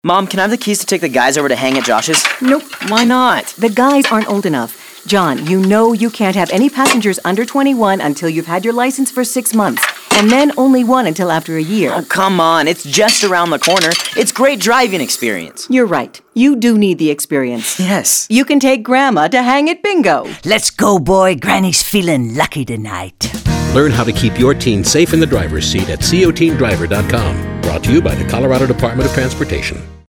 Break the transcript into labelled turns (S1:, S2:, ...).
S1: Mom, can I have the keys to take the guys over to hang at Josh's?
S2: Nope.
S1: Why not?
S2: The guys aren't old enough. John, you know you can't have any passengers under 21 until you've had your license for 6 months, and then only one until after a year.
S1: Oh, come on. It's just around the corner. It's great driving experience.
S2: You're right. You do need the experience.
S1: Yes.
S2: You can take Grandma to hang at bingo.
S3: Let's go, boy. Granny's feeling lucky tonight.
S4: Learn how to keep your teen safe in the driver's seat at coteendriver.com. Brought to you by the Colorado Department of Transportation.